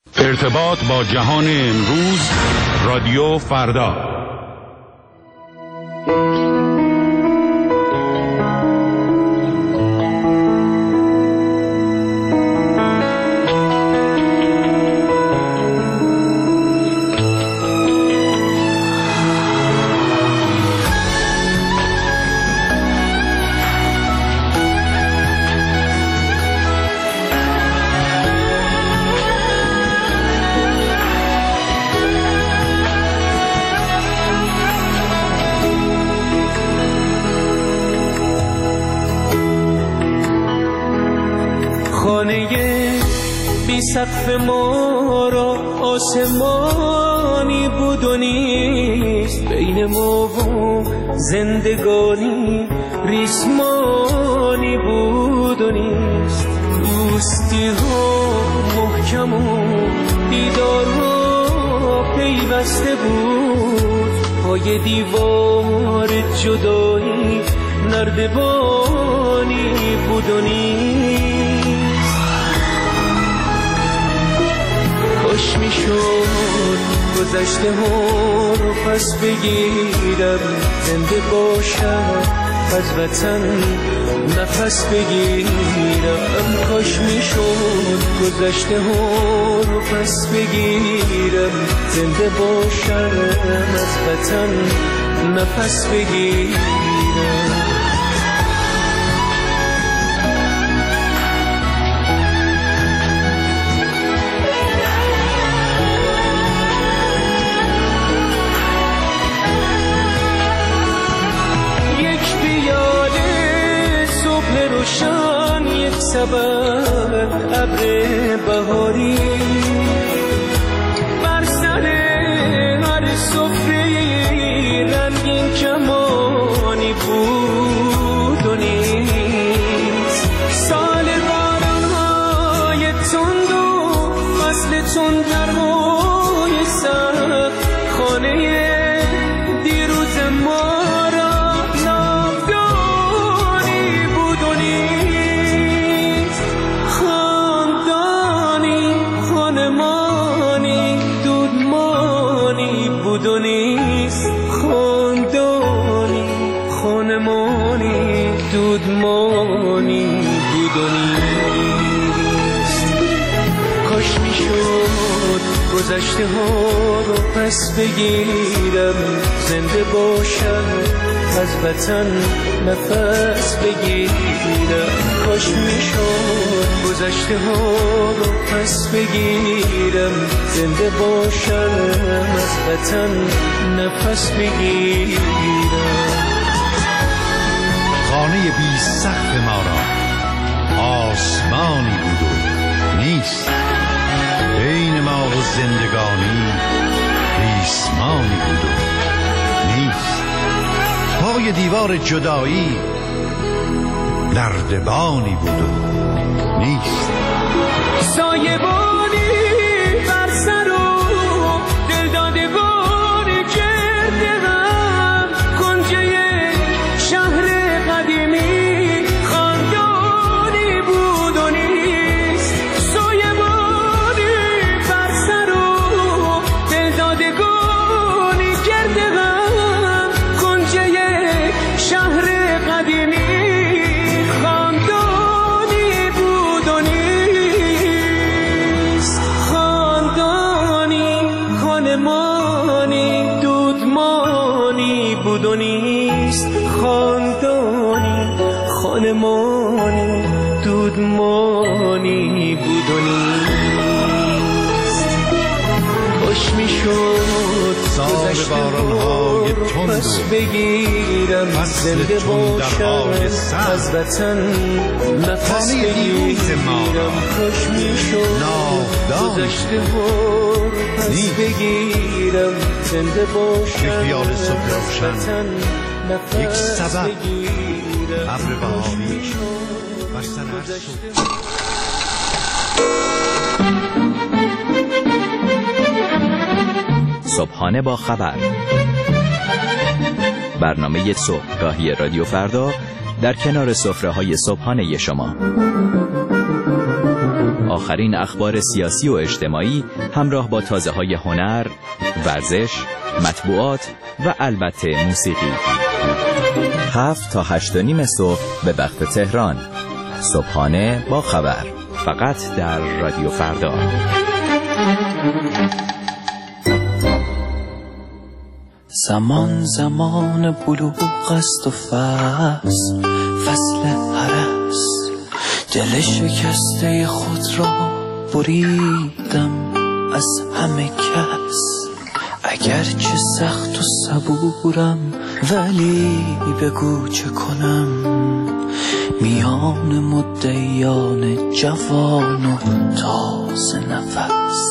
ارتباط با جهان امروز، رادیو فردا. سقف ما را آسمانی بود و نیست، بین ما و زندگانی ریسمانی بود و نیست. دوستی ها محکم و دیدار ها پیوسته بود، پای دیوار جدایی نردبانی بود و نیست. کاش میشد گذشته ها رو پس بگیرم، زنده باشم از وطن نفس بگیرم. کاش میشد گذشته ها رو پس بگیرم، زنده باشم از وطن نفس بگیرم. روشن یک سبب ابر بهاری بر سر هر سفره رنگین کمانی بود و نیست. سال باران‌های تند و فصل تندرهای سخت خانه دیروز ما دودمانی بود و نیست. کاش میشد گذشته ها رو پس بگیرم، زنده باشم از وطن نفس بگیرم. کاش میشد گذشته ها رو پس بگیرم، زنده باشم از وطن نفس بگیرم. خانه بی سقف ما را آسمانی بود و نیست، بین ما و زندگانی ریسمانی بود و نیست. پای دیوار جدایی نردبانی بود و نیست. سایبانی بر سر و دلدادگان گرد غم، کنجه شهر قدیمی خاندانی بود و نیست. سایبانی بر سر و دلدادگانی گرد غم، کنجه شهر قدیمی خاندانی بود و نیست. خاندانی خانمانی دودمانی بود و نیست. خاندانی خانمانی دودمانی بود و نیست. خوش میشد گذشته ها رو پس بگیرم، زنده باشم از وطن نفس بگیرم. خوش میشد گذشته ها رو پس بگیرم، زنده باشم از وطن یک سبب ابر بهاری بر سر هر صبحانه با خبر، برنامه صبحگاهی رادیو فردا در کنار سفره‌های صبحانه شما. آخرین اخبار سیاسی و اجتماعی همراه با تازه‌های هنر، ورزش، مطبوعات و البته موسیقی. 7 تا 8:30 صبح به وقت تهران. صبحانه با خبر، فقط در رادیو فردا. زمان بلوغ است و فصل هرس، دل شکسته خود را بریدم از همه کس. اگرچه سخت و صبورم ولی بگو چه کنم، میان مدعیان جوان و تازه نفس.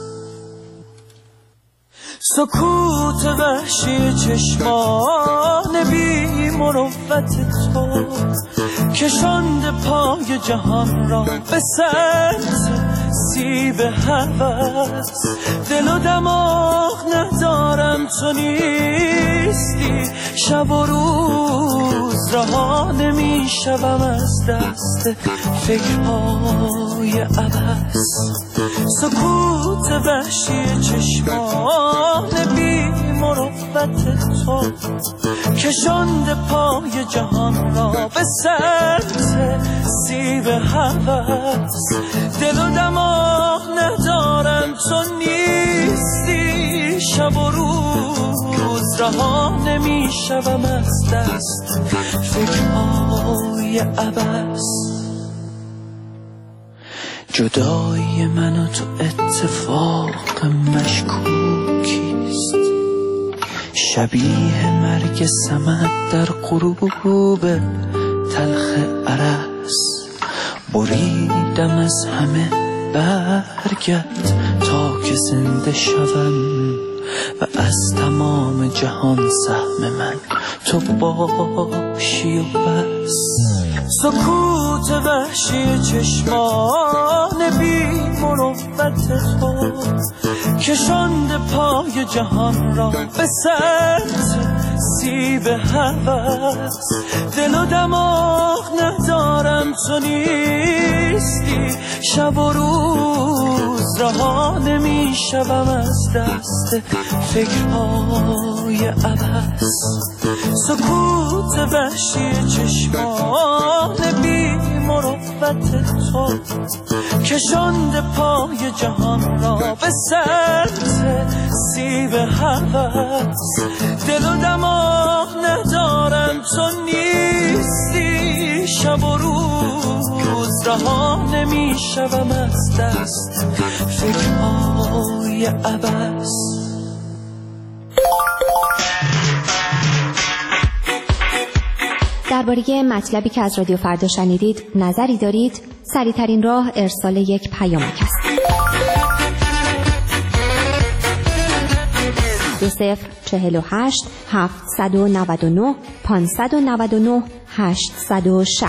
سکوت وحشی چشمان بی مروت تو کشانده پای جهان را به سطح سیب هوس. دل و دماغ ندارم تو نیستی، شب و روز رها نمی شوم از دست فکرهای عبث. سکوت وحشی چشمان بی مروت تو کشانده پای جهان را به سطح سیب هوس. دل و دماغ ندارم تو نیستی، شب و روز رها نمی شوم از دست فکرهای عبث. جدایی من و تو اتفاق مشکوکیست، شبیه مرگ سمت در غروب تلخ ارس. بریدم از همه برگت تا که زنده شوم و از تمام جهان سهم من تو باشی و بس. سکوت وحشی چشمان بی مروت تو کشانده پای جهان را به سطح سیب هوس. دل و دماغ ندارم تو نیستی، شب و روز رها نمی شوم از دست فکرهای عبث. سکوت وحشی چشمان بی مروت تو کشانده پای جهان را به سطح سیب هوس. دل و دماغ ندارم تو نیستی، شب و روز رها نمی شوم از دست فکرهای عبث. درباره مطلبی که از رادیو فردا شنیدید نظری دارید؟ سریع‌ترین راه ارسال یک پیامک است. 2048 799 599 860.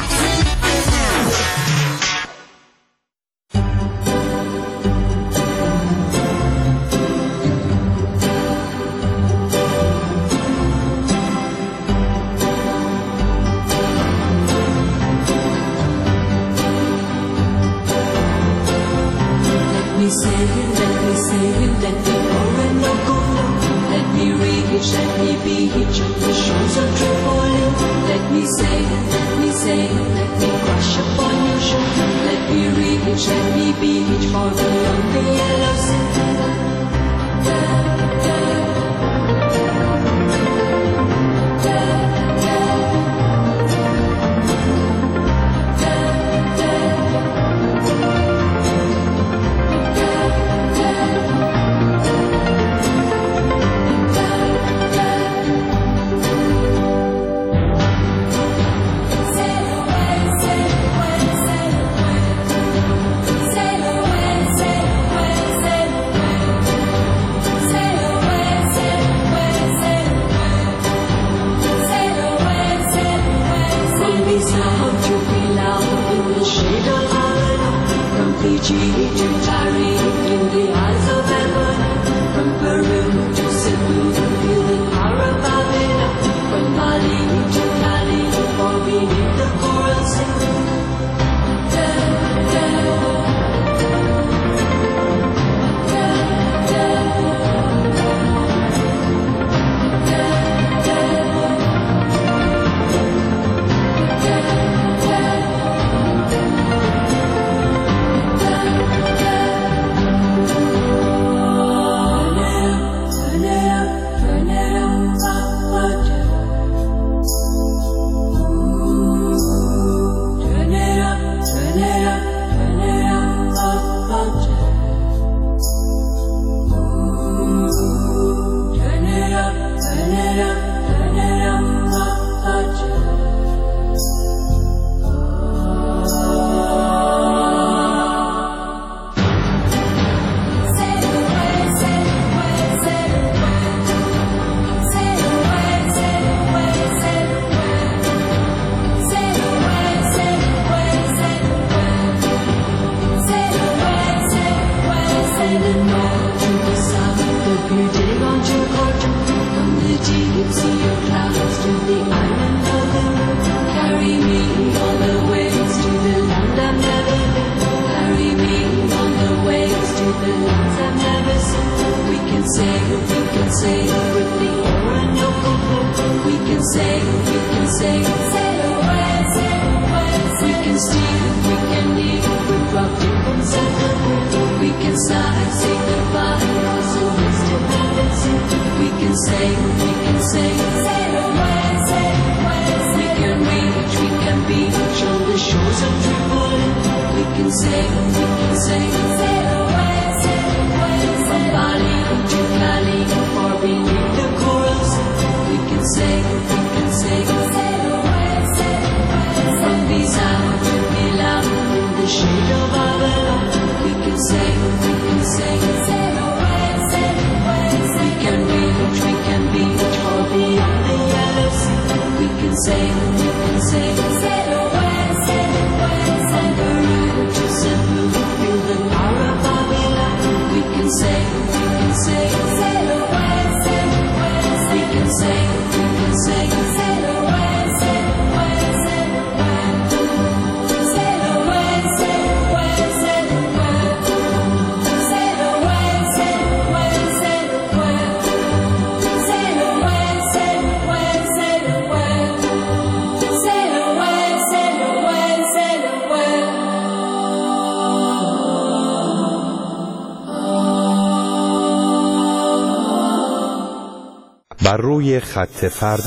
بر روی خط فردا.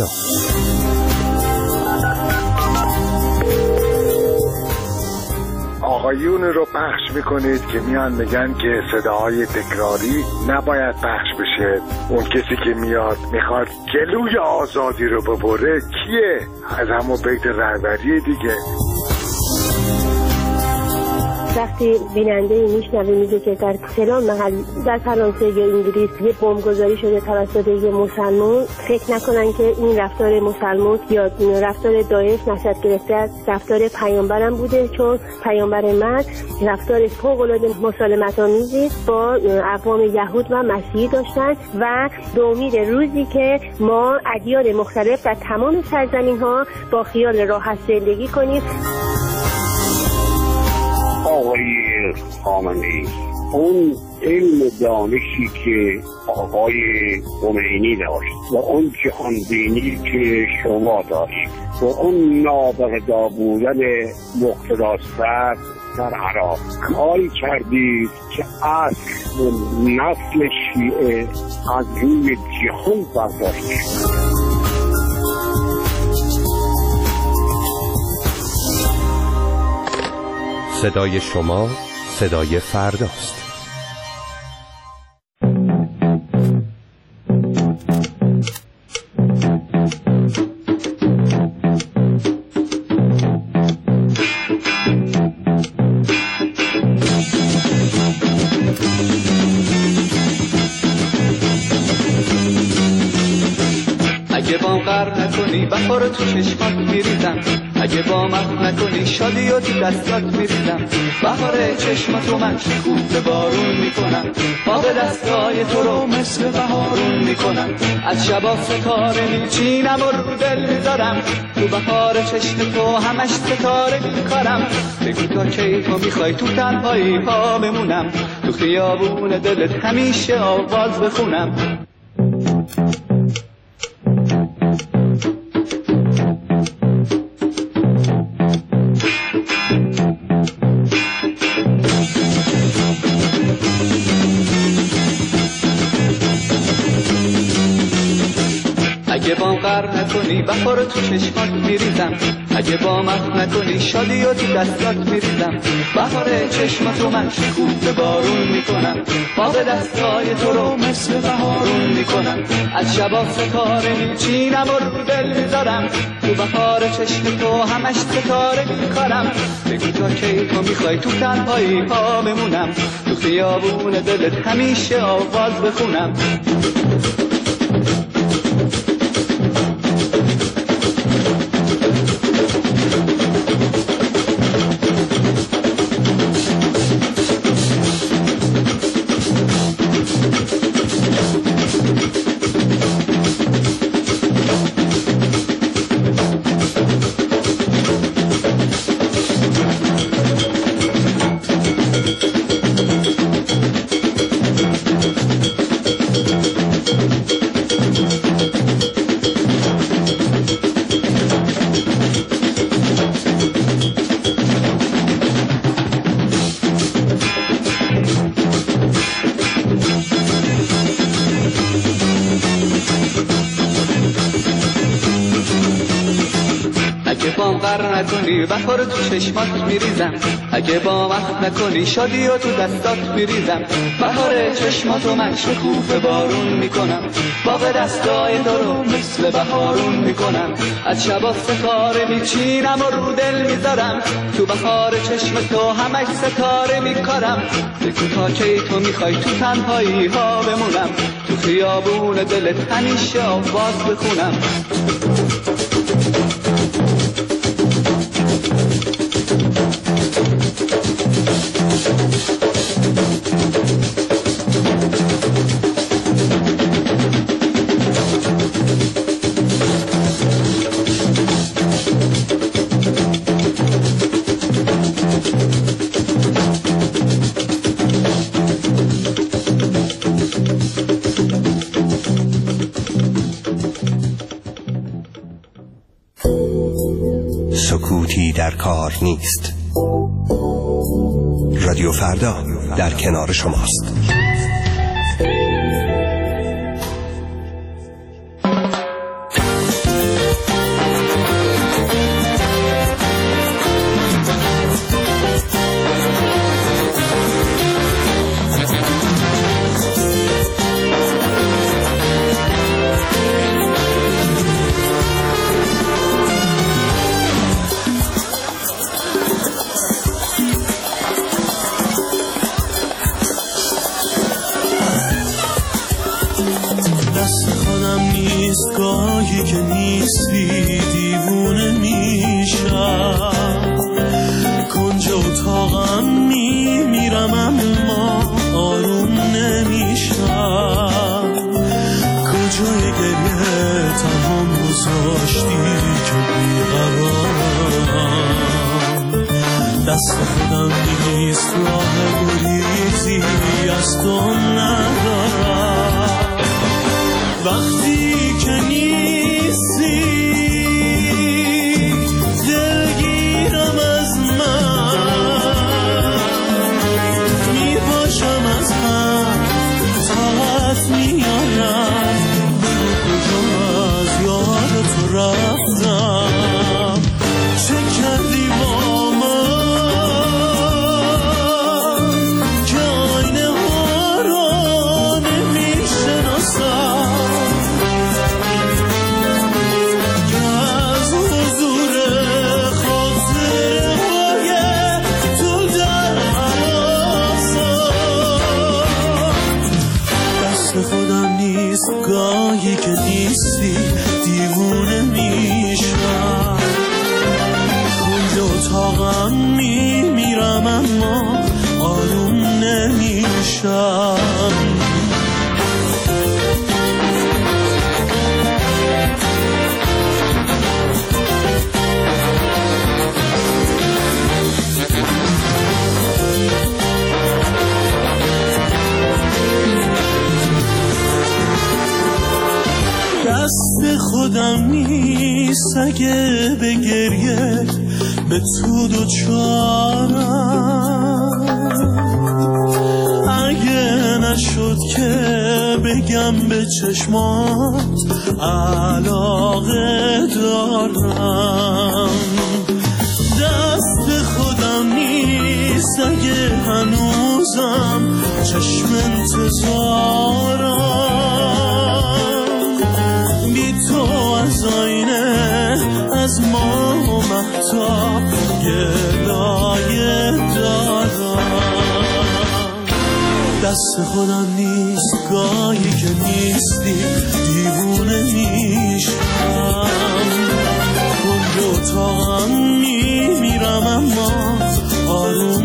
آقایون رو پخش میکنید که میان میگن که صداهای تکراری نباید پخش بشه. اون کسی که میاد میخواد جلوی آزادی رو ببره کیه؟ از همون بیت رهبری دیگه. وقتی بیننده میشنوه میگه که در فلان محل در فرانسه یا انگلیس یه بمبگذاری شده توسط یه مسلمان، فکر نکنن که این رفتار مسلمان یا رفتار داعش نشأت گرفته از رفتار پیامبرم بوده، چون پیامبر من رفتار فوق‌العاده مسالمت‌آمیزی با اقوام یهود و مسیحی داشتن و به امید روزی که ما ادیان مختلف در تمام سرزمین‌ها با خیال راحت زندگی کنیم. آقای خامنه‌ای، اون علم دانشی که آقای خمینی داشت و اون جهان بینی که شما دارید و اون نابغه‌دار بودن مقتدی صدر در عراق، کاری کردید که اصل نسل شیعه از روی جهان برداشته شد. صدای شما صدای فرداست. اگه با غر نکنی بخور تو چشمات میریزم، اگه با من نکنی شادی و تو دستات میریزم، بهار چشماتو من شکوفه بارون میکنم، باغ دستای تو رو مثل بهارون میکنم، از شبا ستاره میچینم و رو دل میذارم، تو بهار چشم تو همش ستاره میکارم، بگو تا کی تو میخوای تو تنهایی پا بمونم، تو خیابون دلت همیشه آواز بخونم. اگه با غر نکنی بخور تو چشمات میریزم، اگه با من نکنی شادی و تو دستات میریزم، بهار چشماتو من شکوفه بارون میکنم، باغ دستای تو رو مثل بهارون میکنم، از شبا ستاره میچینم و رو دل میذارم، تو بهار چشم تو همش ستاره میکارم، بگو تا کی تو میخوای تو تنهایی پا بمونم، تو خیابون دلت همیشه آواز بخونم. نکنی بهار تو چشمات میریزم، اگه با من نکنی شادی و تو دستات میریزم. بهار چشماتو من شکوفه بارون میکنم، باغ دستای تو رو مثل بهارون میکنم. از شبا ستاره میچینم و رو دل میذارم، تو بهار چشم تو همش ستاره میکارم. بگو تا کی تو میخوای تو تنهایی ها بمونم، تو خیابون دلت همیشه آواز بخونم. سکوتی در کار نیست. رادیو فردا در کنار شماست. گاهی که نیستی دیوونه میشم، کنج اتاقم میمیرم اما آروم نمیشم. کجای گریه تنهام گذاشتی که بیقرارم، دست خودم نیست راه گریزی از تو ندارم. وقتی که نیستی دلگیرم از من، میپاشم از هم طاقت میارم. بگو کجا از یاد تو رفتم، چه کردی با من که آینه ها را نمیشناسم. گاهی که نیستی دیوونه میشم، کنج اتاقم میمیرم اما آروم نمیشم. دست خودم نیست اگه به گریه به تو دوچارم، اگه نشد که بگم به چشمات علاقه دارم. دست خودم نیست اگه هنوزم چشم انتظارم، بی تو از آینه از ما و مهتاب گلایه دارم. دست خودم نیست گاهی که نیستی دیوونه میشم، کنج اتاقم میمیرم اما آروم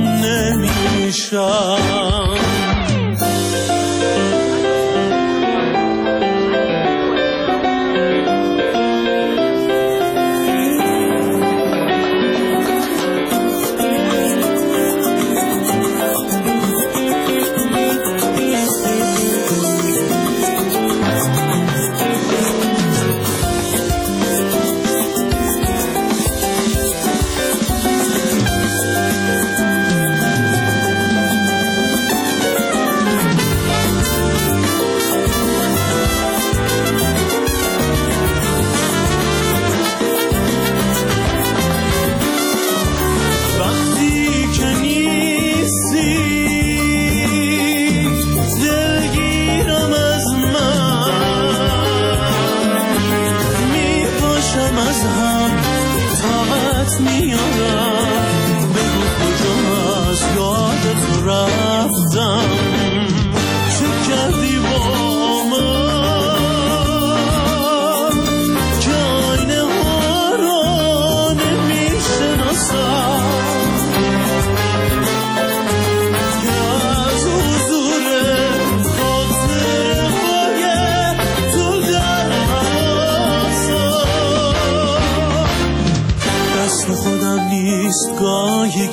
نمیشم.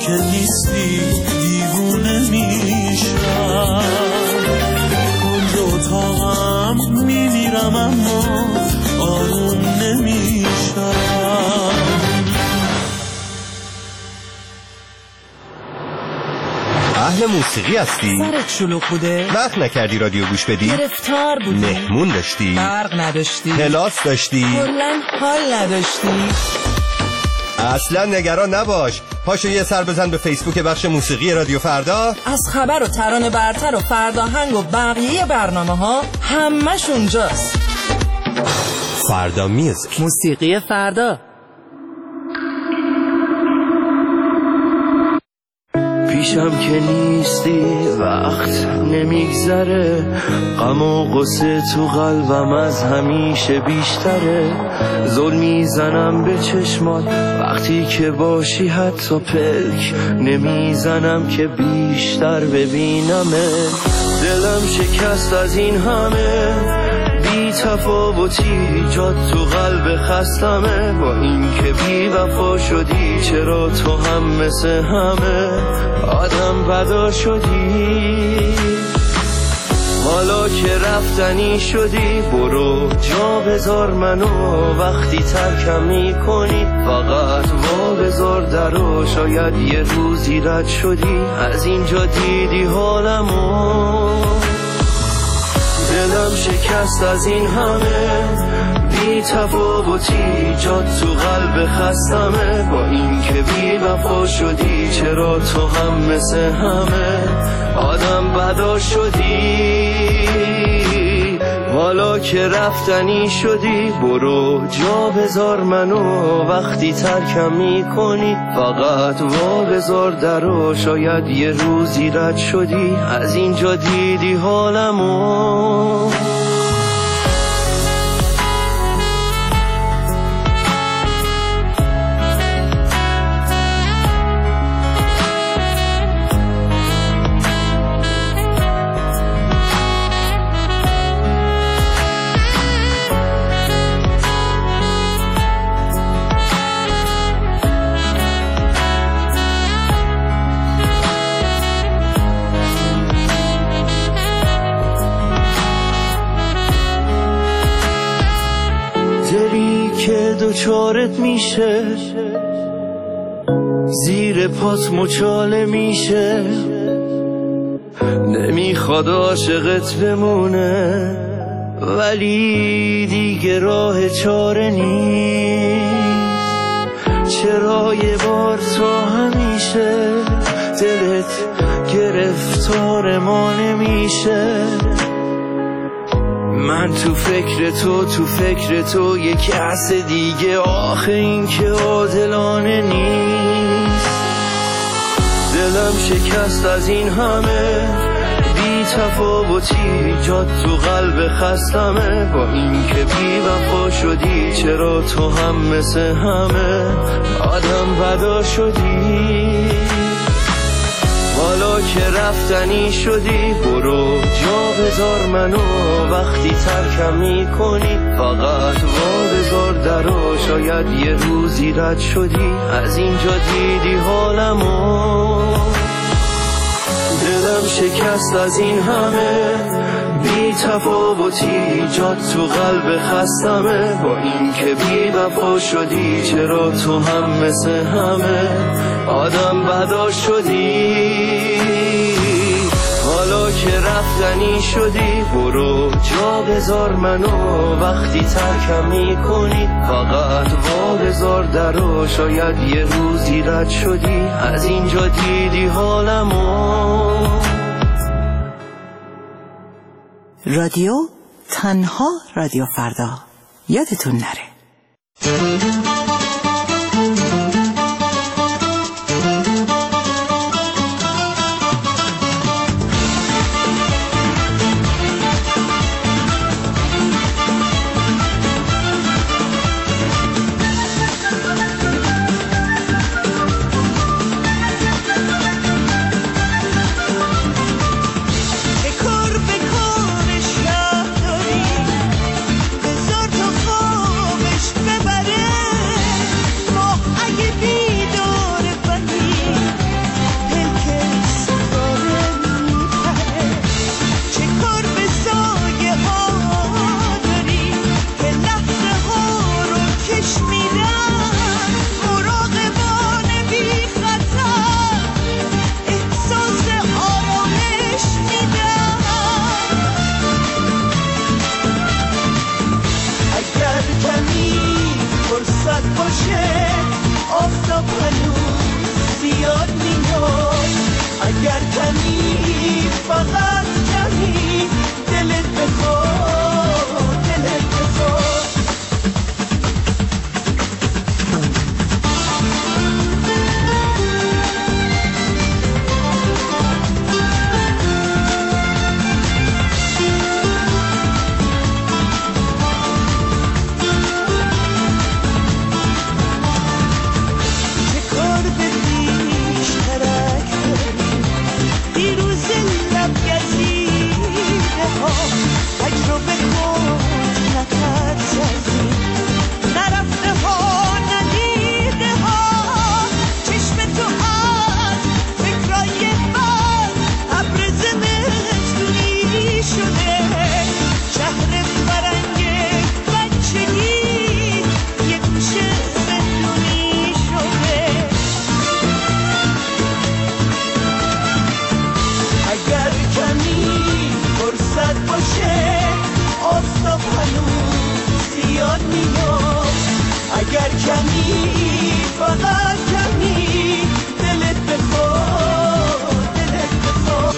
که نیستی دیوونه میشم، کل اتاقم میمیرم اما آروم نمیشم. اهل موسیقی هستی؟ سرت شلوغ بوده؟ وقت نکردی رادیو گوش بدی؟ گرفتار بودی؟ مهمون داشتی؟ برق نداشتی؟ کلاس داشتی؟ کلاً حال نداشتی؟ اصلا نگران نباش، پاشو یه سر بزن به فیسبوک بخش موسیقی رادیو فردا. از خبر و ترانه برتر و فرداهنگ و بقیه برنامه ها همش اونجاست. فردا میوزیک، موسیقی فردا. پیشم که نیستی وقت نمیگذره، غم و غصه تو قلبم از همیشه بیشتره. زل میزنم به چشمات وقتی که باشی، حتی پلک نمیزنم که بیشتر ببینمه. دلم شکست از این همه بی تفاوتی، جات تو قلب خستمه. با این که بی وفا شدی، چرا تو هم مثل همه آدم بدا شدی؟ حالا که رفتنی شدی، برو جا بذار منو. وقتی ترکم میکنی فقط وا بذار درو. شاید یه روزی رد شدی، از اینجا دیدی حالمو. دلم شکست از این همه بی تفاوتی، جات تو قلب خستمه. با این که بی وفا شدی، چرا تو هم مثل همه آدم بدا شدی؟ حالا که رفتنی شدی، برو جا بذار منو. وقتی ترکم میکنی فقط وا بذار درو. شاید یه روزی رد شدی، از اینجا دیدی حالمو. دوچارت میشه، زیر پات مچاله میشه. نمیخواد عاشقت بمونه، ولی دیگه راه چاره نیست. چرا یه بار تا همیشه دلت گرفتار ما نمیشه؟ من تو فکر تو یه کس دیگه، آخه این که عادلانه نیست. دلم شکست از این همه بی تفاوتی، جات تو قلب خستمه. با این که بی وفا شدی، چرا تو هم مثل همه آدم بدا شدی؟ حالا که رفتنی شدی، برو جا بذار منو. وقتی ترکم میکنی فقط وا بذار درو. شاید یه روزی رد شدی، از اینجا دیدی حالمو. دلم شکست از این همه بی تفاوتی، جات تو قلب خستمه. با این که بی وفا شدی، چرا تو هم مثل همه آدم بدا شدی؟ حالا که رفتنی شدی، برو جا بذار منو. وقتی ترکم میکنی فقط وا بذار درو. شاید یه روزی رد شدی، از اینجا دیدی حالمو. رادیو تنها رادیو فردا، یادتون نره. بذار تو خوابش ببره. باشه آفتاب هنوز زیاد میاد اگر کمی فقط کمی دلت بخواد دلت بخواد تجربه کن نترس از این نرفته ها ندیده ها چشم تو از فکرای من ابر زمستونی شده شهر فرنگ بچگی یه گوشه زندونی شده اگر کمی فرصت باشه آفتاب هنوز زیاد میاد اگر کمی فقط کمی دلت بخواد دلت بخواد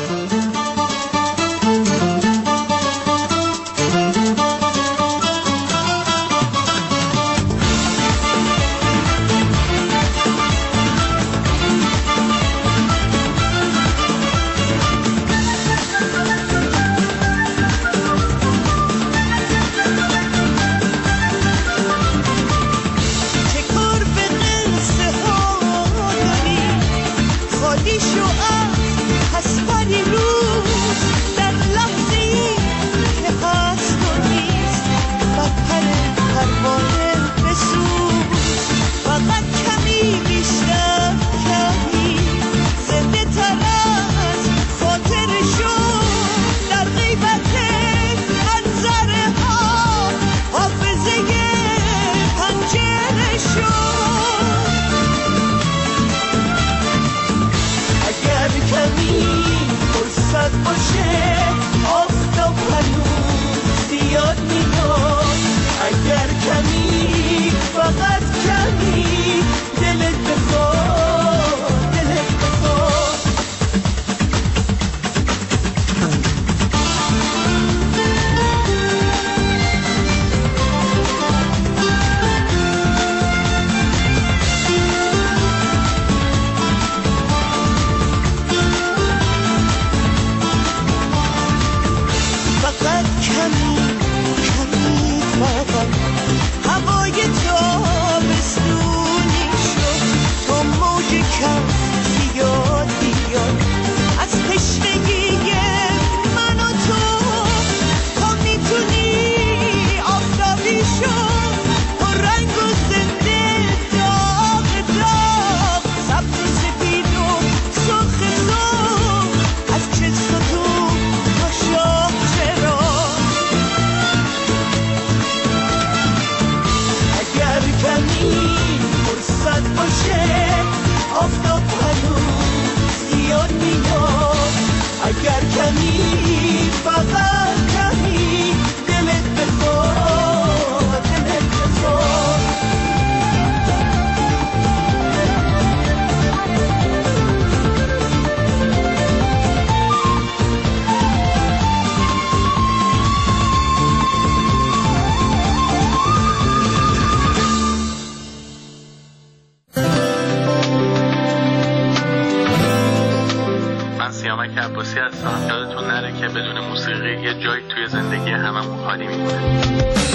سیامک عباسی هستم. یادتون نره که بدون موسیقی یه جایی توی زندگی هممون خالی میمونه.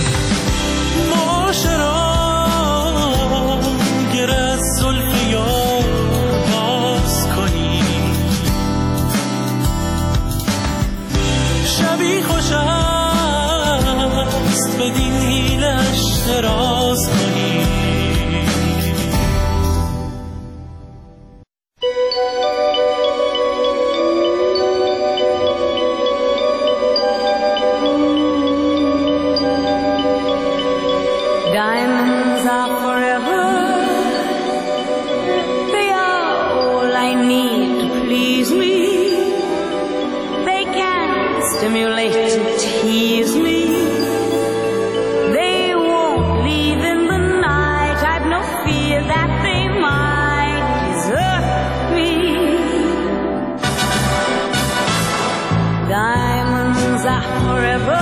ماجرا گر از زلف یار باز کنی شبی خوش است به دیلش دراز کنی Tease me, they won't leave in the night. I've no are forever.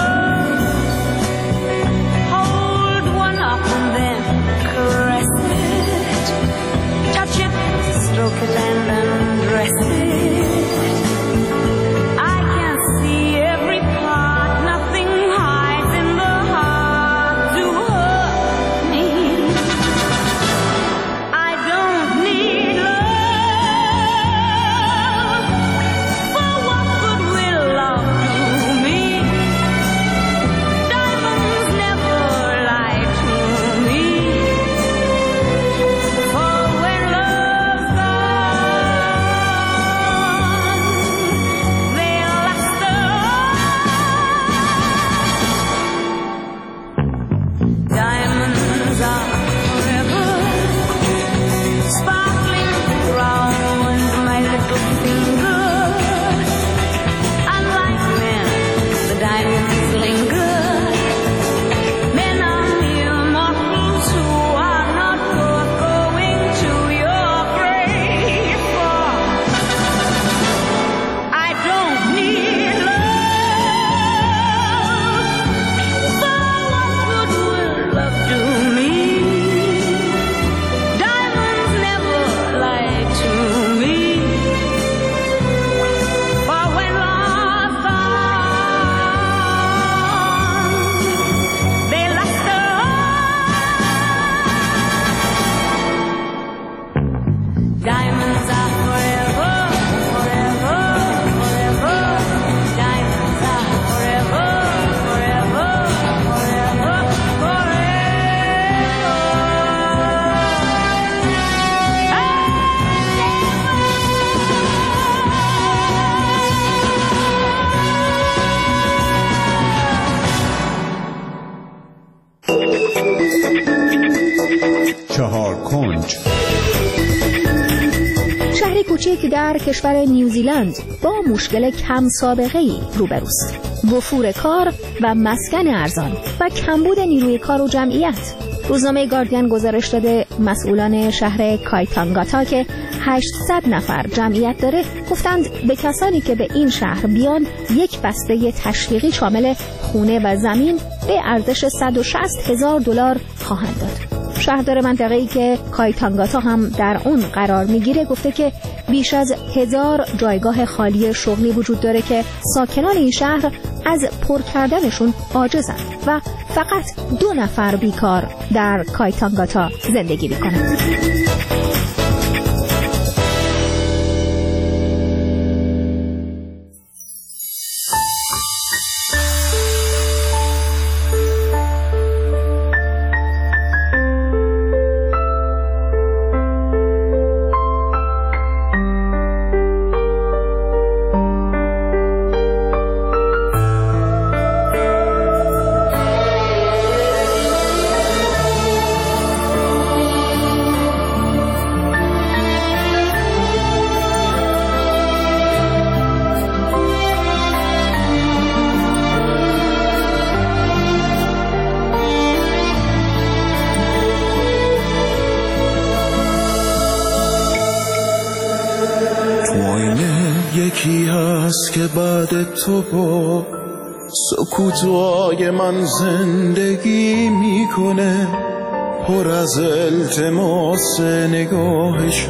Hold one up and then caress it. Touch it, stroke it and undress it. I can see every part, nothing hides in the heart to hurt me. I don't need love, for what good will love do me? Diamonds never lie to me, for when love's gone, they'll last diamonds are forever, sparkling round my little finger. Unlike men, the diamonds linger. Men are mere mortals who are not worth going to your grave for. I don't need love, for what good will love do me? Diamonds never lie to me, for when love's gone, they last diamonds are forever, forever, forever. Diamonds are forever, forever, forever, چهار کنج. شهری کوچک در کشور نیوزیلند با مشکل کم سابقه‌ای روبروست. وفور کار و مسکن ارزان و کمبود نیروی کار و جمعیت. روزنامه گاردین گزارش داده مسئولان شهر کایتانگاتا که 800 نفر جمعیت داره گفتند به کسانی که به این شهر بیان یک بسته تشویقی شامل خونه و زمین به ارزش $160,000 خواهند داد. شهردار منطقه‌ای که کایتانگاتا هم در اون قرار میگیره گفته که بیش از 1000 جایگاه خالی شغلی وجود داره که ساکنان این شهر از پر کردنشون عاجزند و فقط 2 نفر بیکار در کایتانگاتا زندگی میکنند. یکی هست که بعد تو با سکوتای من زندگی میکنه، پر از التماس نگاهش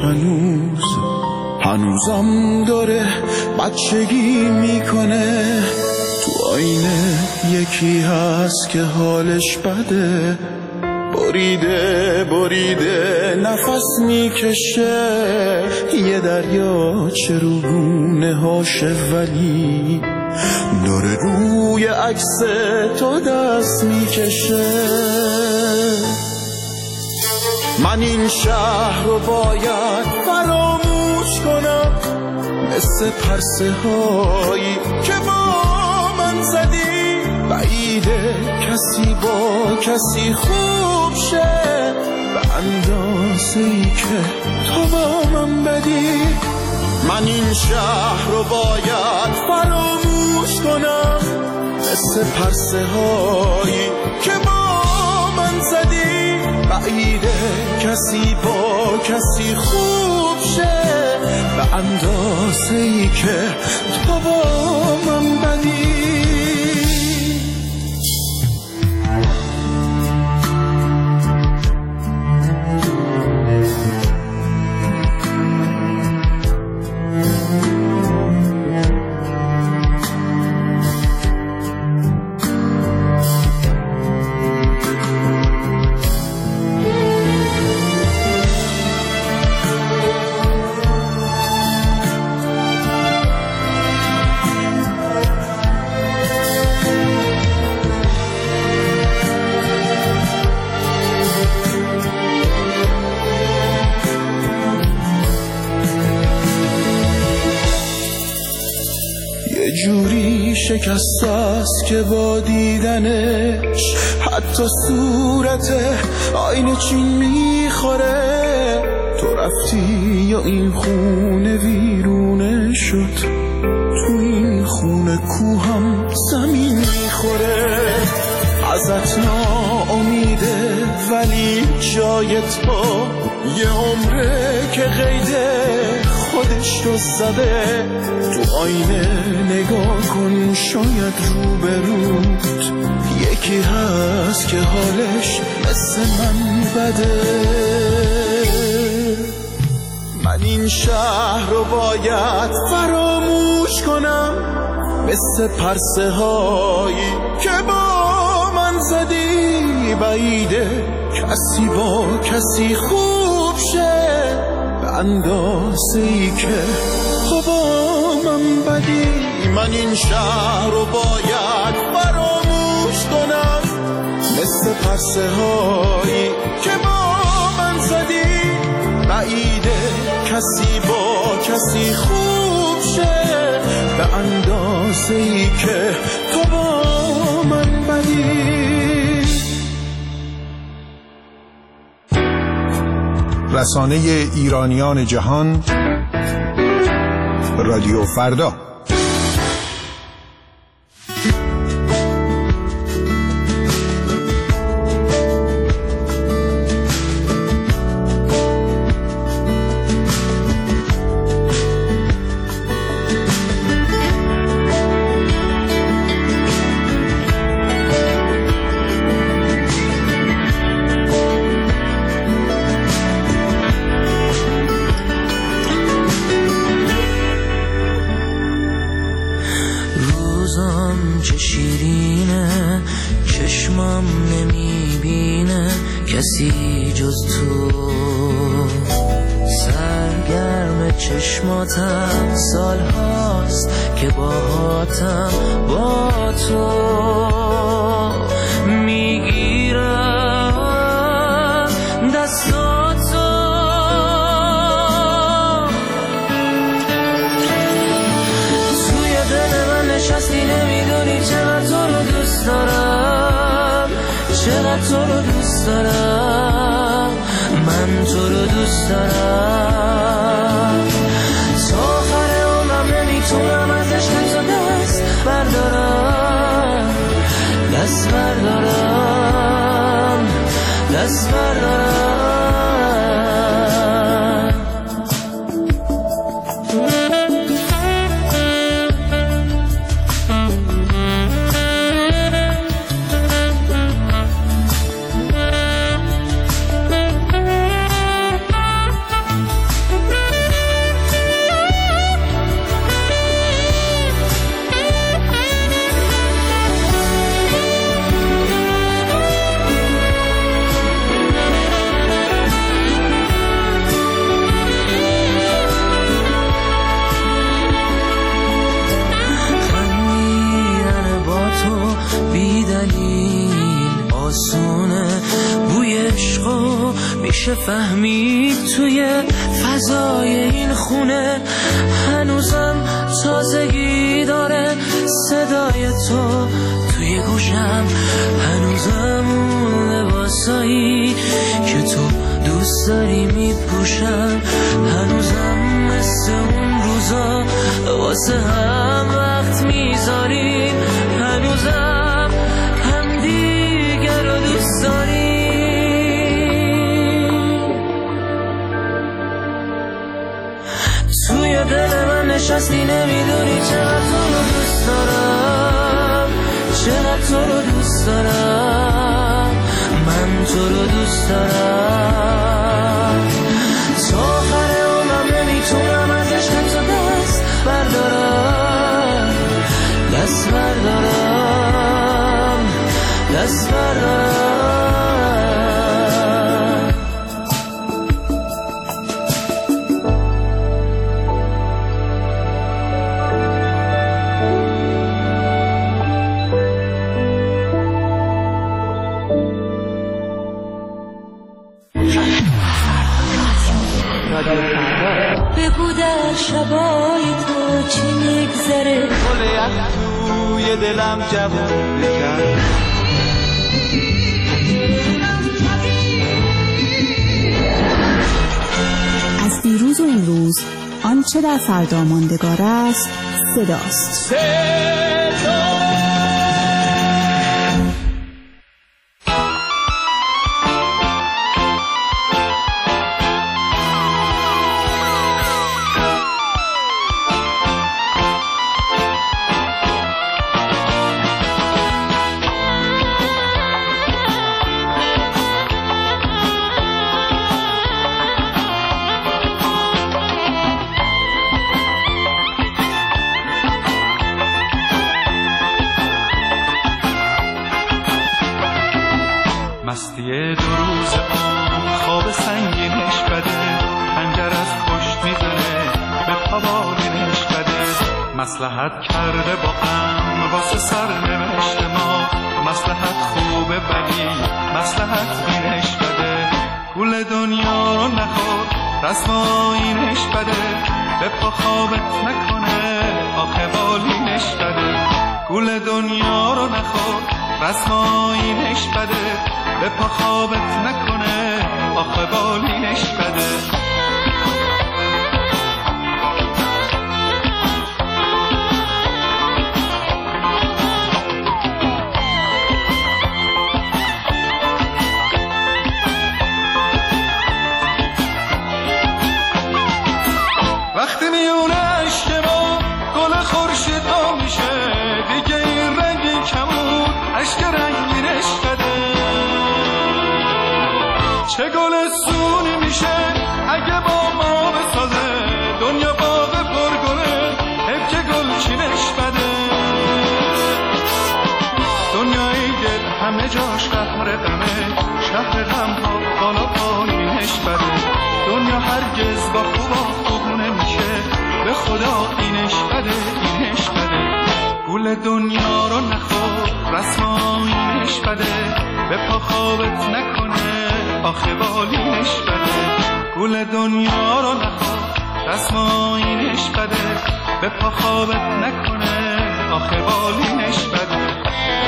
هنوزم داره بچگی میکنه. تو آینه یکی هست که حالش بده، بریده نفس میکشه، یه دریاچه رو گونه هاشه ولی داره روی عکس تو دست میکشه. من این شهر رو باید فراموش کنم، مثل پرسه هایی که با من زدی. بعیده کسی با کسی خوب شه به اندازه‌ای که تو با من بدی. من این شهر رو باید فراموش کنم، مثل پرسه هایی که با من زدی. بعیده کسی با کسی خوب شه به اندازه‌ای که تو با من بدی. شکسته است که با دیدنش حتی صورت آینه چین میخوره. تو رفتی یا این خونه ویرونه شد، تو این خونه کوهم زمین میخوره. ازت ناامیده ولی جای تو یه عمره که قیده خودش رو زده. تو آینه نگاه کن، شاید روبروت یکی هست که حالش مثل من بده. من این شهر رو باید فراموش کنم، مثل پرسه هایی که با من زدی. بعیده کسی با کسی خوب شه به اندازه ای که تو با من بدی. من این شهر رو باید فراموش کنم، مثل پرسه هایی که با من زدی. بعیده کسی با کسی خوب شه به اندازه ای که تو با من بدی. رسانه ایرانیان جهان، رادیو فردا. چه شیرینه، چشمم نمیبینه کسی جز تو. سرگرم چشماتم، سال هاست که باهاتم با تو. میگیرم دستاتو، توی دل من نشستی، نمیدونی چقدر تو رو دوست دارم، چقدر تو رو دوست دارم. من تو رو دوست دارم، تا آخر عمرم نمیتونم از عشق تو دست بردارم، دست بردارم، دست بردارم. میشه فهمید توی فضای این خونه، هنوزم تازگی داره صدای تو توی گوشم. هنوزم اون لباسایی که تو دوست داری میپوشم، هنوزم مثل اون روزا واسه هم وقت میذاریم، هنوزم هم دیگر رو دوست داریم. توی دل من نشستی، نمیدونی چقدر تو رو دوست دارم، چقدر تو رو دوست دارم. من تو رو دوست دارم، تا آخر عمرم نمیتونم از عشق تو دست بردارم، دست بردارم، دست بردارم. بگو در شبای تو چی میگذره، گل یخ توی دلم جوون کرد. از دیروز و این روز آنچه در فردا ماندگار است صداست. مستی دو روز خواب سنگینش بده، پنجر از پشت میزنه به پابالینش بده. مصلحت کرده با هم واسه سرنوشت ما، مصلحت خوبه ولی مصلحت بینش بده. گول دنیا رو نخور رسم آیینش بده، به پا خوابت نکنه آخه بالینش بده. گول دنیا رو نخور رسم آیینش بده، به پا خوابت نکنه آخه بالینش بده. وقتی میونه عشق ما گل خورشید ها میشه، دیگه این رنگی کمون عشق رنگینش بده. چه گلستونی میشه اگه با ما بسازه، دنیا باغ پرگله حیف که گل چینش بده. دنیای دل همه جاش قهر غمه، شهر غم ها بالا پایینش بده. دنیا هرگز با خوب نمیشه، به خدا اینش بده اینش بده. گول دنیا رو نخور رسم آیینش بده، به پا خوابت نکنه آخه بالینش بده. گول دنیا رو نخور رسم آیینش بده، به پا خوابت نکنه آخه بالینش بده.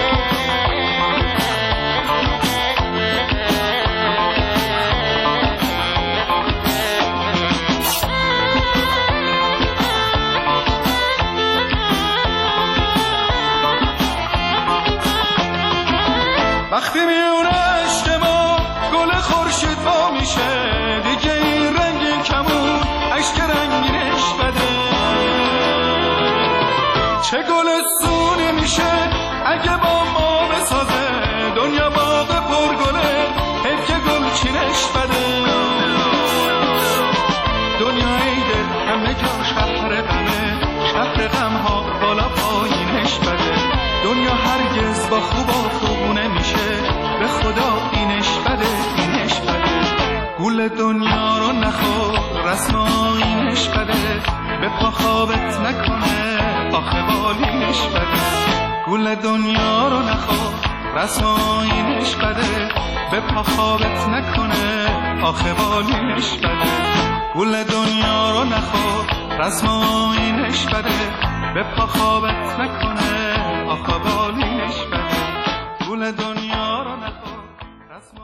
وقتی میونه عشق ما گل خورشید با میشه، دیگه این رنگین کمون عشق رنگینش بده. چه گلستونی میشه اگه با ما بسازه، دنیا باغ پرگله حیف که گل چینش بده. دنیای دل همه جا شهر غمه، شهر غم ها بالا پایینش بده. دنیا هرگز با خوب نمیشه، به خدا اینش بده اینش بده. گول دنیا رو نخور رسم آیینش بده، به پا خوابت نکنه آخه بالینش بده. گول دنیا رو نخور رسم آیینش بده، به پا خوابت نکنه آخه بالینش بده. گول دنیا رو نخور رسم آیینش بده، به پا خوابت نکنه آخه بالینش بده. گول دنیا رو نخور رسم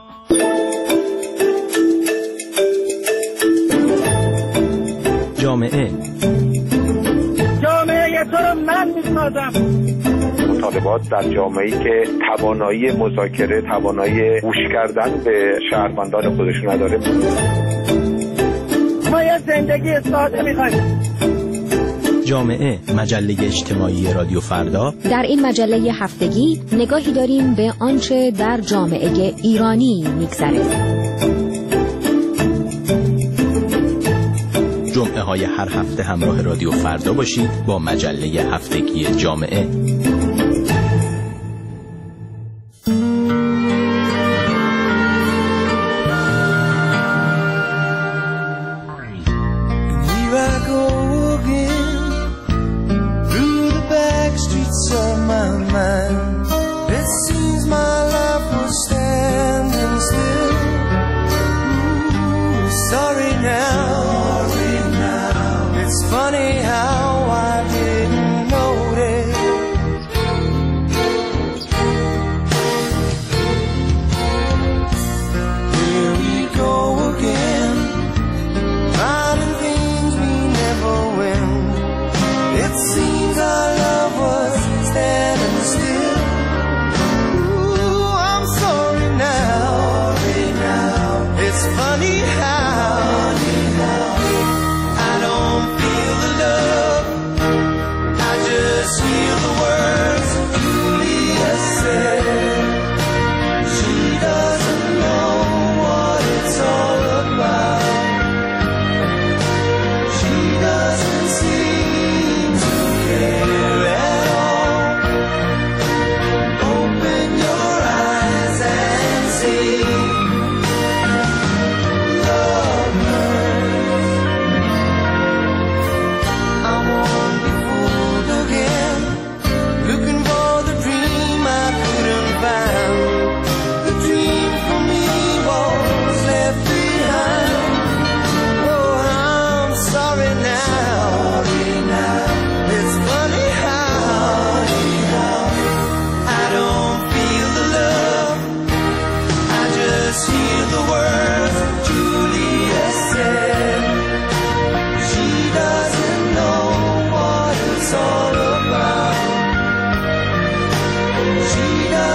جامعه تو رو من میسازم. مطالبات در جامعه‌ای که توانایی مذاکره، توانایی گوش کردن به شهروندان خودشون نداره. ما یه زندگی ساده میخوایم. جامعه، مجله اجتماعی رادیو فردا. در این مجله هفتگی نگاهی داریم به آنچه در جامعه ایرانی میگذره. جمعه های هر هفته همراه رادیو فردا باشید با مجله هفتگی جامعه.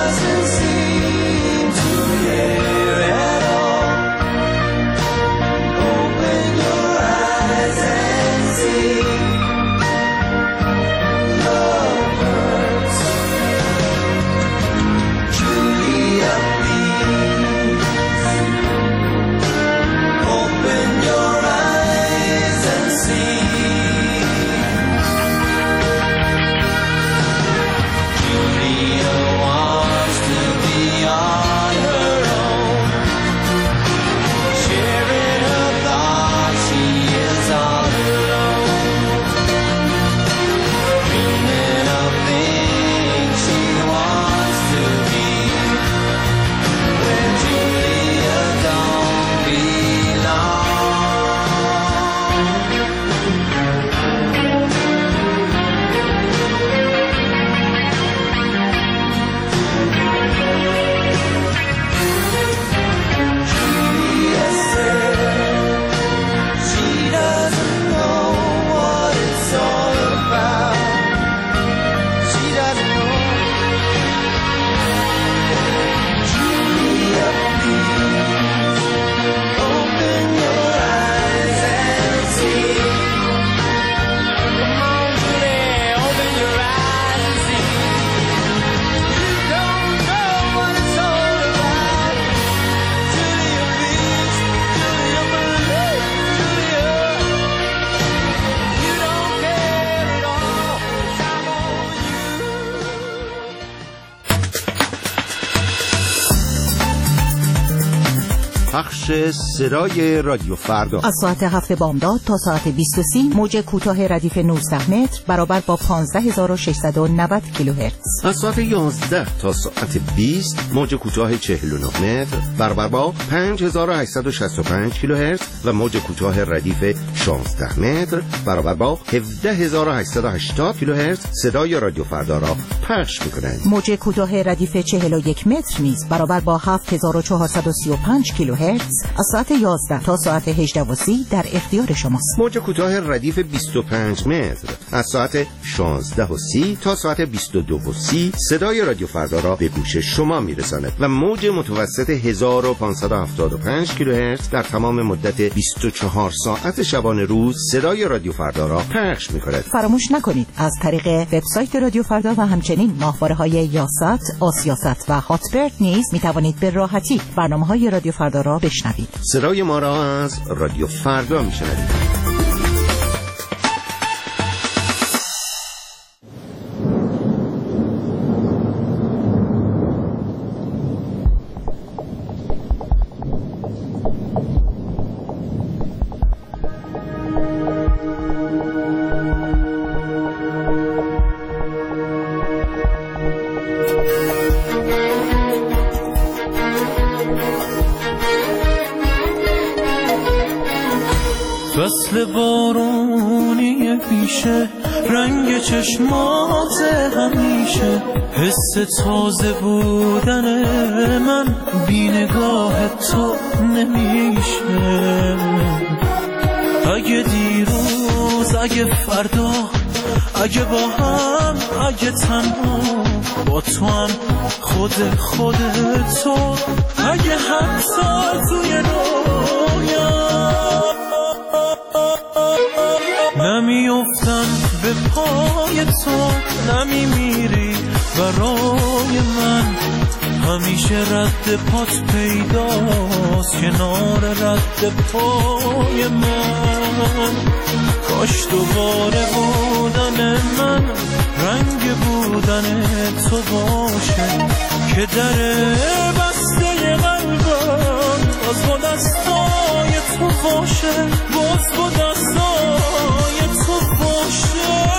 doesn't seem to care at all. Open your eyes and see. Love hurts. Julia, please. Open your eyes and see. پخش صدای رادیو فردا از ساعت 7 بامداد تا ساعت 20:30 موج کوتاه ردیف 19 متر برابر با 15690 کیلوهرتز. از ساعت 11 تا ساعت 20 موج کوتاه 49 متر برابر با 5865 کیلوهرتز و موج کوتاه ردیف 16 متر برابر با 17880 کیلوهرتز صدای رادیو فردا را پخش می‌کنند. موج کوتاه ردیف 41 متر نیز برابر با 7435 کیلوهرتز از ساعت 11 تا ساعت 18:30 در اختیار شماست. موج کوتاه ردیف 25 متر از ساعت 16:30 تا ساعت 22:30 صدای رادیو فردا را به گوش شما میرساند و موج متوسط 1575 کیلوهرتز در تمام مدت 24 ساعت شبانه روز صدای رادیو فردا را پخش می‌کند. فراموش نکنید از طریق وبسایت رادیو فردا و همچنین ماهواره‌های یاست، آسیاست و هاتبرد نیز می‌توانید به راحتی برنامه‌های رادیو فردا را بشنوید. صدای ما را از رادیو فردا میشنوید. فصل بارونی پیشه رنگ چشمات همیشه حس تازه بودن من بی نگاه تو نمیشه. اگه دیروز اگه فردا اگه با هم اگه تنها با تو هم خود تو اگه حتی توی رویا نمیافتم به پای تو نمیمیری برای من همیشه رد پات پیداست کنار رد پای من کاش دوباره بودن من رنگ بودن تو باشه که در بسته قلبم باز با دستای تو باشه باز با دستای تو باشه.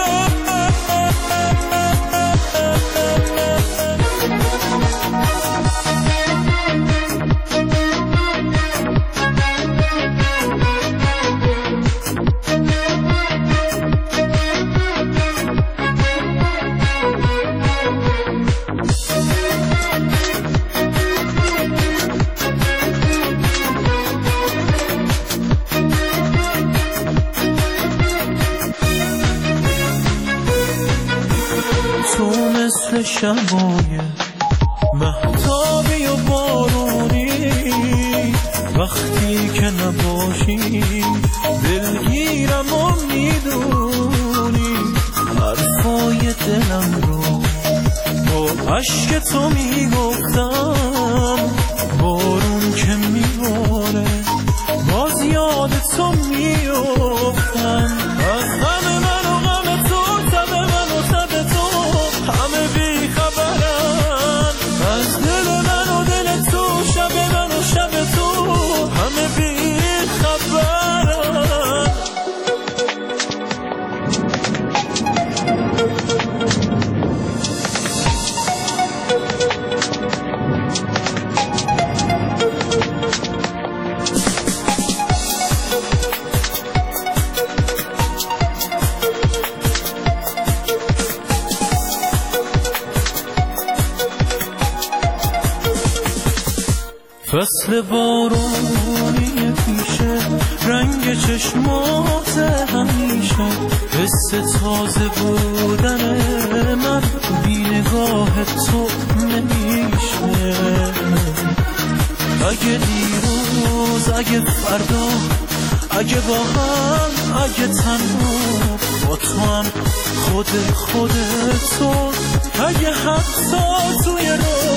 تو مثل شبای مهتابی و بارونی، وقتی که نباشی دلگیرم و میدونی حرفای دلم رو با عشق تو میگفتم. بارون که میباره باز یاد تو میافتم. از غم من و غم تو، تب من و تب تو، همه بی خبرن. از دل من و دل تو، شب من و شب تو، همه بی خبرن. فصل بارونی پیشه، رنگ چشمات همیشه، حس تازه بودن من بی نگاه تو نمیشه. اگه دیروز، اگه فردا، اگه با هم، اگه تنها، با تو هم خود تو، اگه حتی توی رو